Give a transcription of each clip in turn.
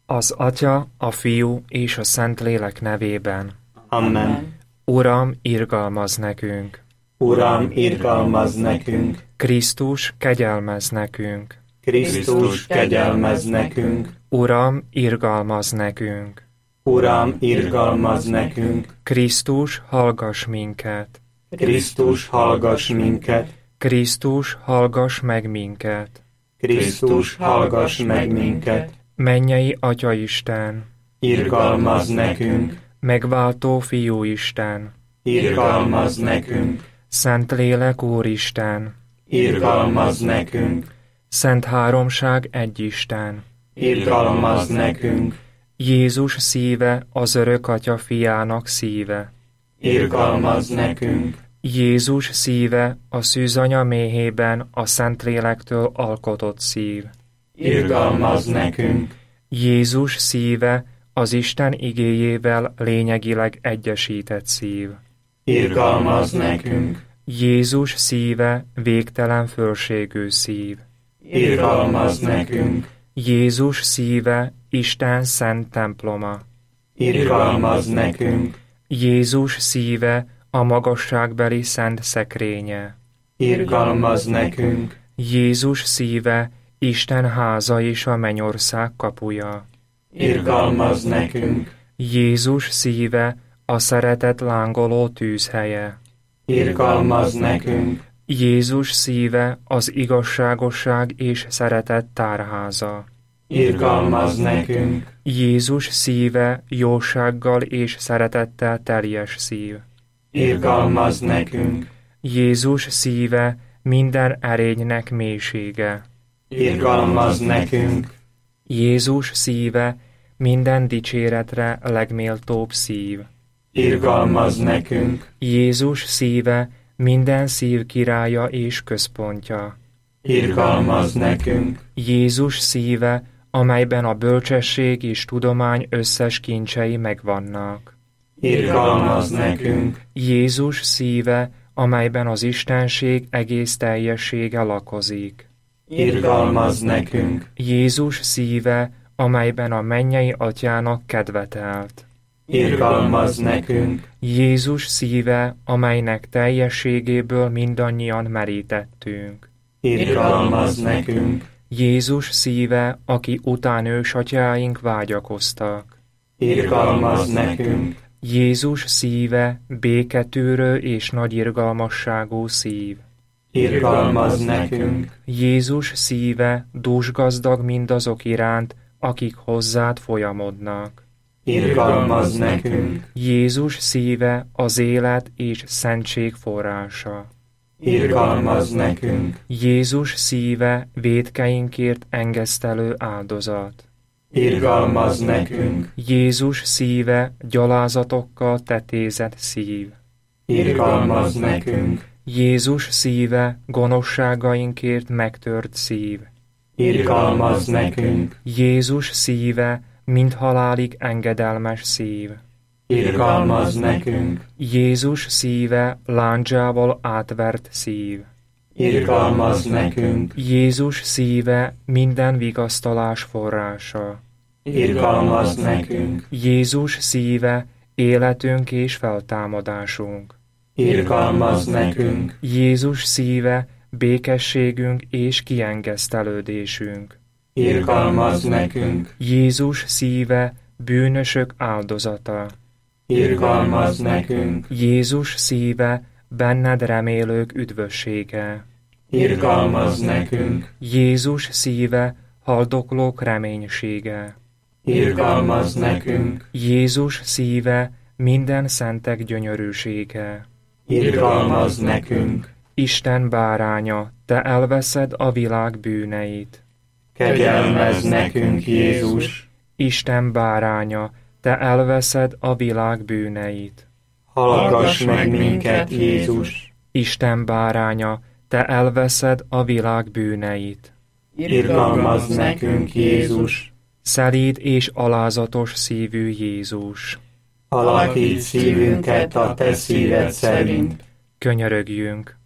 Az Atya, a Fiú és a Szentlélek nevében. Amen. Uram, irgalmazz nekünk! Uram, irgalmazz nekünk! Krisztus, kegyelmezz nekünk! Krisztus, kegyelmezz nekünk! Uram, irgalmazz nekünk! Uram, irgalmazz nekünk! Krisztus, hallgass minket! Krisztus, hallgass minket! Krisztus, hallgass meg minket! Krisztus, hallgass meg minket! Mennyei Atyaisten! Irgalmazz nekünk! Megváltó Fiúisten! Irgalmazz nekünk! Szentlélek Úristen! Irgalmazz nekünk! Szent Háromság Egyisten! Irgalmazz nekünk! Jézus szíve az örök Atya fiának szíve! Irgalmazz nekünk! Jézus szíve a szűzanya méhében a Szentlélektől alkotott szív! Irgalmazz nekünk! Jézus szíve az Isten igéjével lényegileg egyesített szív! Irgalmazz nekünk! Jézus szíve végtelen fölségű szív! Irgalmazz nekünk! Jézus szíve Isten szent temploma! Irgalmazz nekünk! Jézus szíve a magasságbeli szent szekrénye! Irgalmazz nekünk! Jézus szíve Isten háza és a mennyország kapuja! Irgalmazz nekünk! Jézus szíve a szeretet lángoló tűzhelye! Irgalmazz nekünk! Jézus szíve az igazságosság és szeretet tárháza! Irgalmazz nekünk! Jézus szíve jósággal és szeretettel teljes szív! Irgalmazz nekünk! Jézus szíve minden erénynek mélysége! Irgalmazz nekünk! Jézus szíve minden dicséretre legméltóbb szív! Irgalmazz nekünk! Jézus szíve minden szív királya és központja! Irgalmazz nekünk! Jézus szíve, amelyben a bölcsesség és tudomány összes kincsei megvannak! Irgalmazz nekünk! Jézus szíve, amelyben az istenség egész teljessége lakozik! Irgalmazz nekünk! Jézus szíve, amelyben a mennyei Atyának kedvetelt! Irgalmazz nekünk! Jézus szíve, amelynek teljességéből mindannyian merítettünk! Irgalmazz nekünk! Jézus szíve, aki után ősatyáink vágyakoztak! Irgalmazz nekünk! Jézus szíve, béketűrő és nagy irgalmasságú szív! Irgalmazz nekünk! Jézus szíve, dúsgazdag mindazok iránt, akik hozzád folyamodnak! Irgalmazz nekünk! Jézus szíve az élet és szentség forrása! Irgalmazz nekünk! Jézus szíve vétkeinkért engesztelő áldozat! Irgalmazz nekünk! Jézus szíve gyalázatokkal tetézett szív! Irgalmazz nekünk! Jézus szíve gonoszságainkért megtört szív! Irgalmazz nekünk! Jézus szíve mind halálig engedelmes szív! Irgalmazz nekünk! Jézus szíve lándzsával átvert szív! Irgalmazz nekünk! Jézus szíve minden vigasztalás forrása! Irgalmazz nekünk! Jézus szíve életünk és feltámadásunk! Irgalmazz nekünk! Jézus szíve békességünk és kiengesztelődésünk! Irgalmazz nekünk! Jézus szíve bűnösök áldozata! Irgalmazz nekünk! Jézus szíve benned remélők üdvössége! Irgalmazz nekünk! Jézus szíve haldoklók reménysége! Irgalmazz nekünk! Jézus szíve minden szentek gyönyörűsége! Irgalmazz nekünk! Isten báránya, te elveszed a világ bűneit! Kegyelmezz nekünk, Jézus! Isten báránya, te elveszed a világ bűneit! Hallgass meg minket, Jézus! Isten báránya, te elveszed a világ bűneit! Irgalmazz nekünk, Jézus! Szelíd és alázatos szívű Jézus! Alakíts szívünket a te szíved szerint! Könyörögjünk!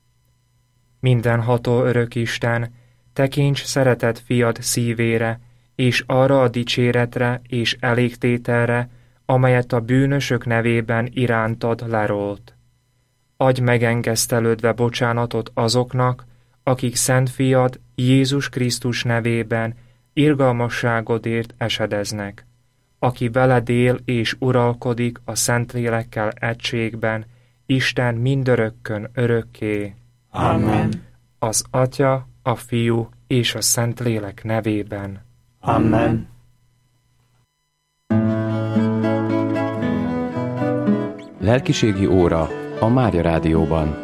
Mindenható örök Isten, tekints szeretett fiad szívére, és arra a dicséretre és elégtételre, amelyet a bűnösök nevében irántad lerólt. Adj megengesztelődve bocsánatot azoknak, akik Szent Fiad Jézus Krisztus nevében irgalmasságodért esedeznek, aki veled él és uralkodik a Szentlélekkel egységben, Isten mindörökkön örökké. Amen. Az Atya, a Fiú és a Szentlélek nevében. Amen. Lelkiségi óra a Mária Rádióban.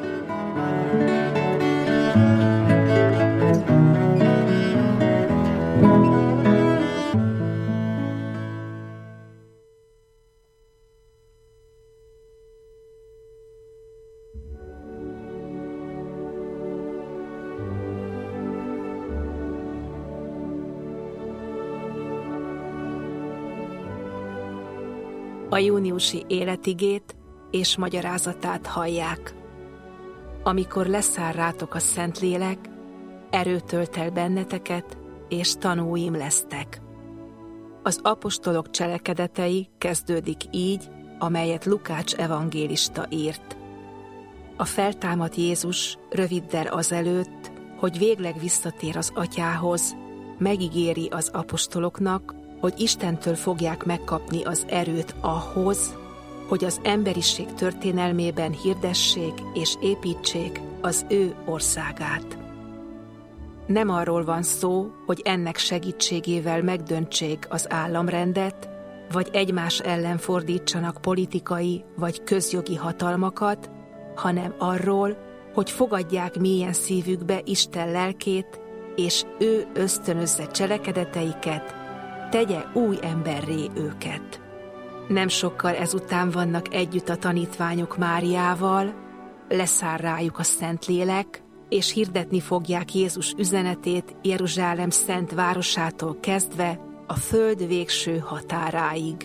A júniusi életigét és magyarázatát hallják. Amikor leszáll rátok a Szentlélek, erőt tölt el benneteket, és tanúim lesztek. Az apostolok cselekedetei kezdődik így, amelyet Lukács evangélista írt. A feltámadt Jézus röviddel azelőtt, hogy végleg visszatér az Atyához, megígéri az apostoloknak, hogy Istentől fogják megkapni az erőt ahhoz, hogy az emberiség történelmében hirdessék és építsék az ő országát. Nem arról van szó, hogy ennek segítségével megdöntsék az államrendet, vagy egymás ellen fordítsanak politikai vagy közjogi hatalmakat, hanem arról, hogy fogadják mélyen szívükbe Isten lelkét, és ő ösztönözze cselekedeteiket, tegye új emberré őket. Nem sokkal ezután vannak együtt a tanítványok Máriával, leszáll rájuk a Szentlélek, és hirdetni fogják Jézus üzenetét Jeruzsálem szent városától kezdve a föld végső határáig.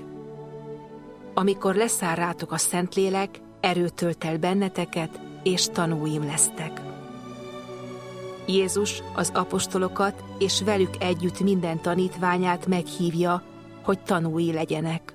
Amikor leszáll rátok a Szentlélek, erőt tölt el benneteket, és tanúim lesztek. Jézus az apostolokat és velük együtt minden tanítványát meghívja, hogy tanúi legyenek.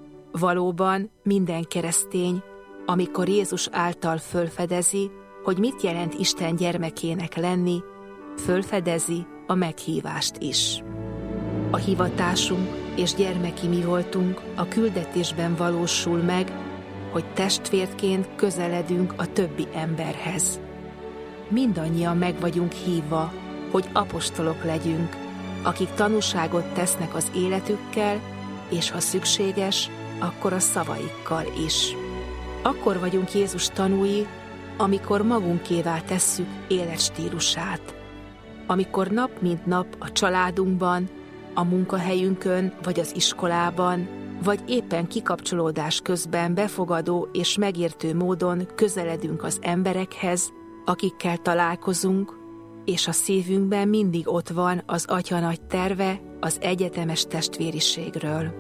Valóban minden keresztény, amikor Jézus által fölfedezi, hogy mit jelent Isten gyermekének lenni, fölfedezi a meghívást is. A hivatásunk és gyermeki mi voltunk a küldetésben valósul meg, hogy testvérként közeledünk a többi emberhez. Mindannyian meg vagyunk hívva, hogy apostolok legyünk, akik tanúságot tesznek az életükkel, és ha szükséges, akkor a szavaikkal is. Akkor vagyunk Jézus tanúi, amikor magunkévá tesszük életstílusát. Amikor nap mint nap a családunkban, a munkahelyünkön vagy az iskolában, vagy éppen kikapcsolódás közben befogadó és megértő módon közeledünk az emberekhez, akikkel találkozunk, és a szívünkben mindig ott van az Atya nagy terve az egyetemes testvériségről.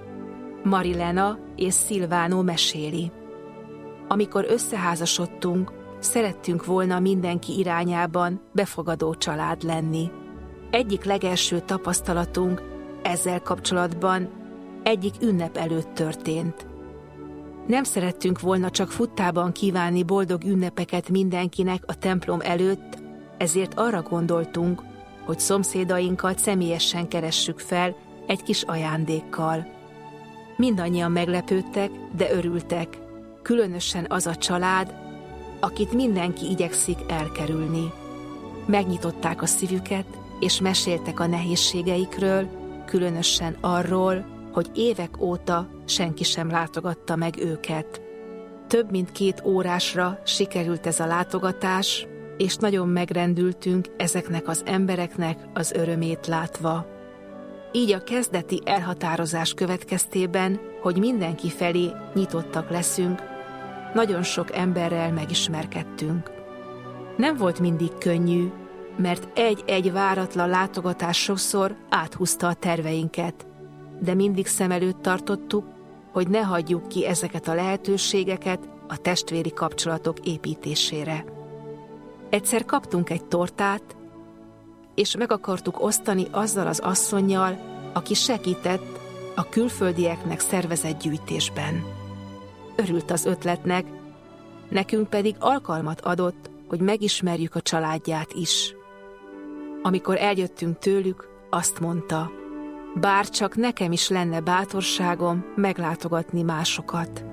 Marilena és Szilvánó meséli. Amikor összeházasodtunk, szerettünk volna mindenki irányában befogadó család lenni. Egyik legelső tapasztalatunk ezzel kapcsolatban egyik ünnep előtt történt. Nem szerettünk volna csak futtában kívánni boldog ünnepeket mindenkinek a templom előtt, ezért arra gondoltunk, hogy szomszédainkat személyesen keressük fel egy kis ajándékkal. Mindannyian meglepődtek, de örültek, különösen az a család, akit mindenki igyekszik elkerülni. Megnyitották a szívüket, és meséltek a nehézségeikről, különösen arról, hogy évek óta senki sem látogatta meg őket. Több mint 2 órásra sikerült ez a látogatás, és nagyon megrendültünk ezeknek az embereknek az örömét látva. Így a kezdeti elhatározás következtében, hogy mindenki felé nyitottak leszünk, nagyon sok emberrel megismerkedtünk. Nem volt mindig könnyű, mert egy-egy váratlan látogatás sokszor áthúzta a terveinket, de mindig szem előtt tartottuk, hogy ne hagyjuk ki ezeket a lehetőségeket a testvéri kapcsolatok építésére. Egyszer kaptunk egy tortát, és meg akartuk osztani azzal az asszonnyal, aki segített a külföldieknek szervezett gyűjtésben. Örült az ötletnek, nekünk pedig alkalmat adott, hogy megismerjük a családját is. Amikor eljöttünk tőlük, azt mondta, bár csak nekem is lenne bátorságom meglátogatni másokat.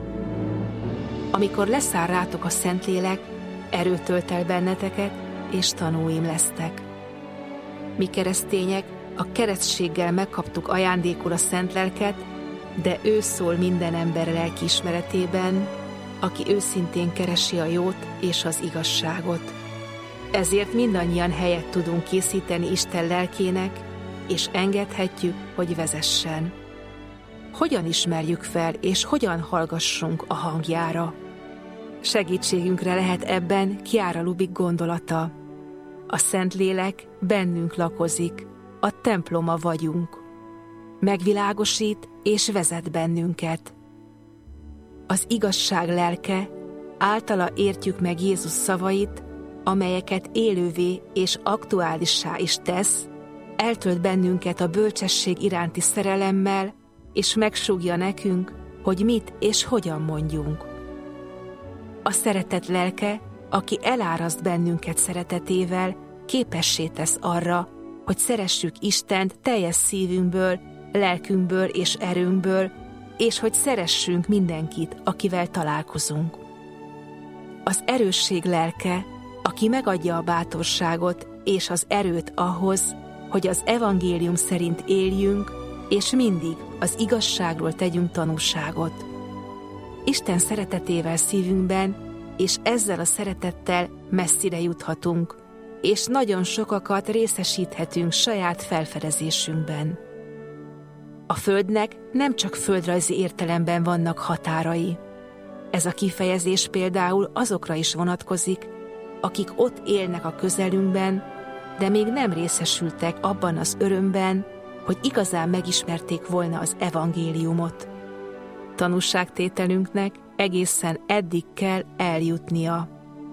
Amikor leszáll rátok a Szentlélek, erőt tölt el benneteket, és tanúim lesztek. Mi keresztények a keresztséggel megkaptuk ajándékul a Szent Lelket, de ő szól minden ember lelkiismeretében, aki őszintén keresi a jót és az igazságot. Ezért mindannyian helyet tudunk készíteni Isten lelkének, és engedhetjük, hogy vezessen. Hogyan ismerjük fel, és hogyan hallgassunk a hangjára? Segítségünkre lehet ebben Chiara Lubich gondolata. A Szentlélek bennünk lakozik, a temploma vagyunk. Megvilágosít és vezet bennünket. Az igazság lelke, általa értjük meg Jézus szavait, amelyeket élővé és aktuálissá is tesz, eltölt bennünket a bölcsesség iránti szerelemmel, és megsúgja nekünk, hogy mit és hogyan mondjunk. A szeretet lelke, aki eláraszt bennünket szeretetével, képessé tesz arra, hogy szeressük Istent teljes szívünkből, lelkünkből és erőnkből, és hogy szeressünk mindenkit, akivel találkozunk. Az erősség lelke, aki megadja a bátorságot és az erőt ahhoz, hogy az evangélium szerint éljünk, és mindig az igazságról tegyünk tanúságot. Isten szeretetével szívünkben, és ezzel a szeretettel messzire juthatunk, és nagyon sokakat részesíthetünk saját felfedezésünkben. A Földnek nem csak földrajzi értelemben vannak határai. Ez a kifejezés például azokra is vonatkozik, akik ott élnek a közelünkben, de még nem részesültek abban az örömben, hogy igazán megismerték volna az evangéliumot. Tanúságtételünknek egészen eddig kell eljutnia.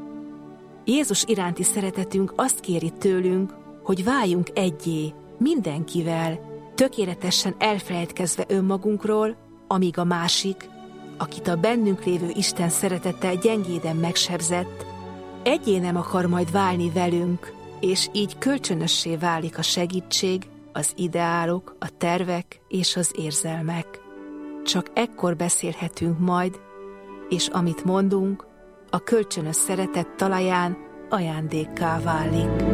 Jézus iránti szeretetünk azt kéri tőlünk, hogy váljunk egyé mindenkivel, tökéletesen elfelejtkezve önmagunkról, amíg a másik, akit a bennünk lévő Isten szeretete gyengéden megsebzett, egyé nem akar majd válni velünk, és így kölcsönössé válik a segítség, az ideálok, a tervek és az érzelmek. Csak ekkor beszélhetünk majd, és amit mondunk, a kölcsönös szeretet talaján ajándékká válik.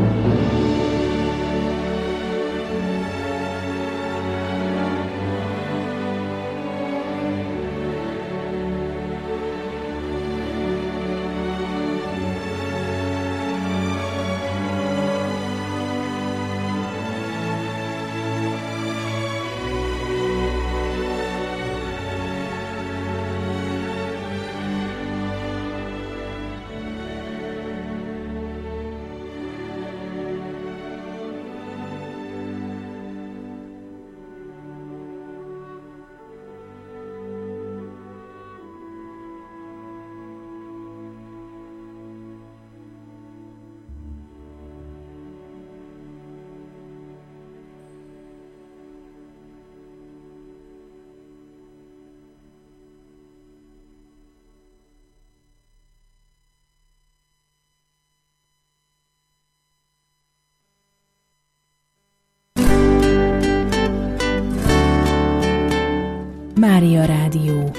Mária Rádió.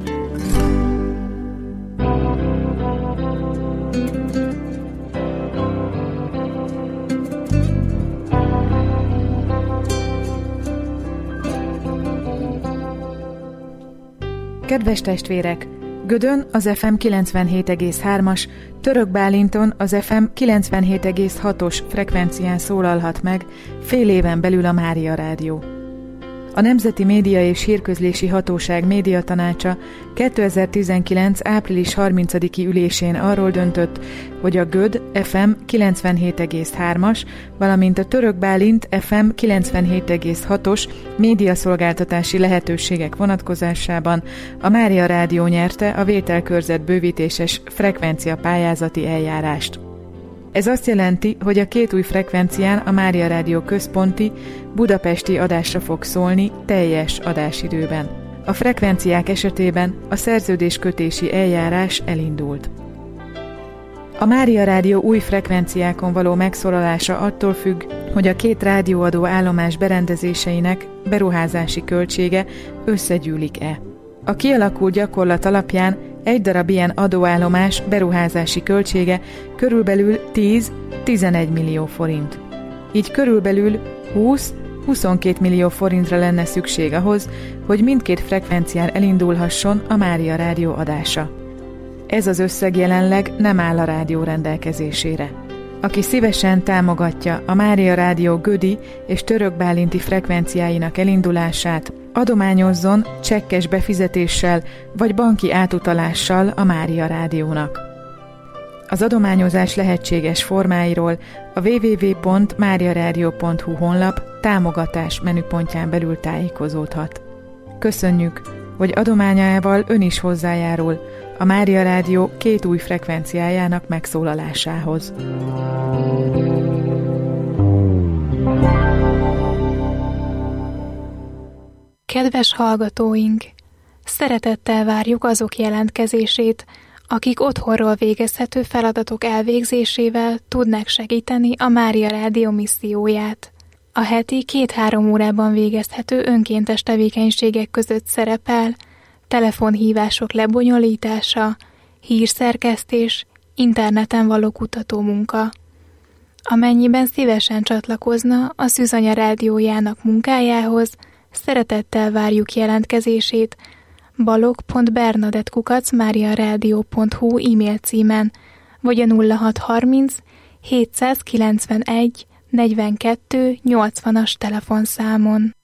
Kedves testvérek! Gödön az FM 97,3-as, Török Bálinton az FM 97,6-os frekvencián szólalhat meg fél éven belül a Mária Rádió. A Nemzeti Média és Hírközlési Hatóság médiatanácsa 2019. április 30-i ülésén arról döntött, hogy a Göd FM 97,3-as, valamint a Török Bálint FM 97,6-os médiaszolgáltatási lehetőségek vonatkozásában a Mária Rádió nyerte a vételkörzet bővítéses frekvencia pályázati eljárást. Ez azt jelenti, hogy a két új frekvencián a Mária Rádió központi, budapesti adásra fog szólni teljes adásidőben. A frekvenciák esetében a szerződéskötési eljárás elindult. A Mária Rádió új frekvenciákon való megszólalása attól függ, hogy a két rádióadó állomás berendezéseinek beruházási költsége összegyűlik-e. A kialakult gyakorlat alapján egy darab ilyen adóállomás beruházási költsége körülbelül 10-11 millió forint. Így körülbelül 20-22 millió forintra lenne szükség ahhoz, hogy mindkét frekvencián elindulhasson a Mária Rádió adása. Ez az összeg jelenleg nem áll a rádió rendelkezésére. Aki szívesen támogatja a Mária Rádió gödi és törökbálinti frekvenciáinak elindulását, adományozzon csekkes befizetéssel vagy banki átutalással a Mária Rádiónak. Az adományozás lehetséges formáiról a www.mariaradio.hu honlap támogatás menüpontján belül tájékozódhat. Köszönjük, hogy adományával ön is hozzájárul a Mária Rádió két új frekvenciájának megszólalásához. Kedves hallgatóink! Szeretettel várjuk azok jelentkezését, akik otthonról végezhető feladatok elvégzésével tudnak segíteni a Mária Rádió misszióját. A heti 2-3 órában végezhető önkéntes tevékenységek között szerepel telefonhívások lebonyolítása, hírszerkesztés, interneten való kutatómunka. Amennyiben szívesen csatlakozna a Szűzanya rádiójának munkájához, szeretettel várjuk jelentkezését balog.bernadett@mariaradio.hu e-mail címen, vagy a 0630 791 42 80-as telefonszámon.